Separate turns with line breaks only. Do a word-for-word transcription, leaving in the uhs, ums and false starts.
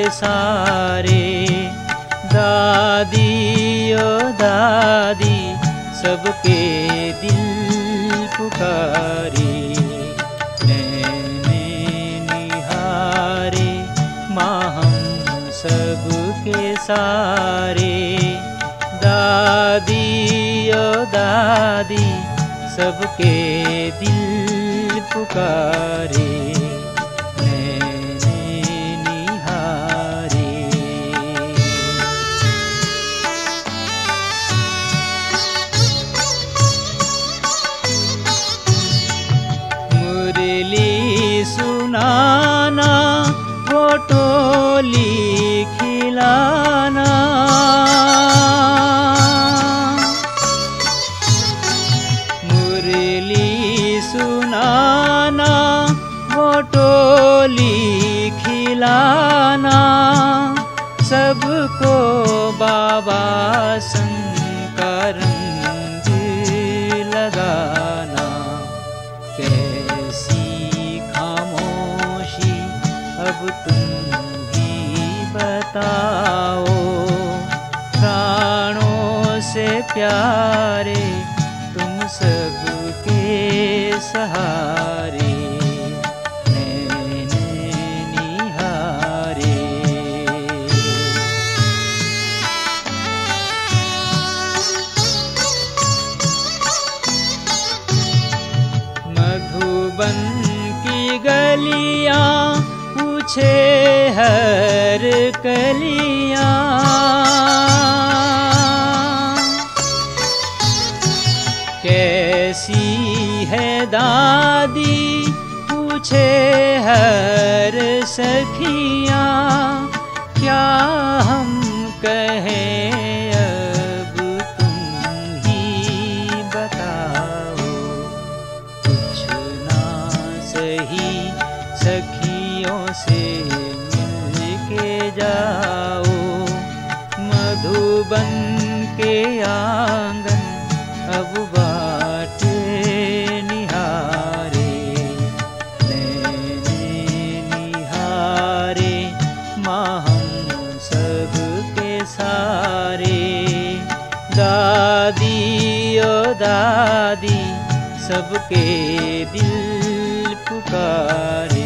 सारे। दादी ओ दादी सबके दिल पुकारे। नैने निहारे माँ हम सबके सारे। दादी ओ दादी सबके दिल पुकारे। सुनाना वो टोली खिलाना। मुरली सुनाना वो टोली खिलाना। सबको बाबा संग का रंग लगाना। कैसी अब तुम ही बताओ। प्राणों से प्यारे तुम सबके सहारे। नैने निहारे मधुबन की गलियां पूछे हर कलियां। कैसी है दादी पूछे हर सखियां। क्या हम कहें अब तुम ही बताओ। कुछ ना सही सखियों से मिल के जाओ। मधुबन के आंगन अब बाटे निहारे। नैने निहारे माँ हम सबके सारे। दादी ओ दादी सबके दिल पुकारे।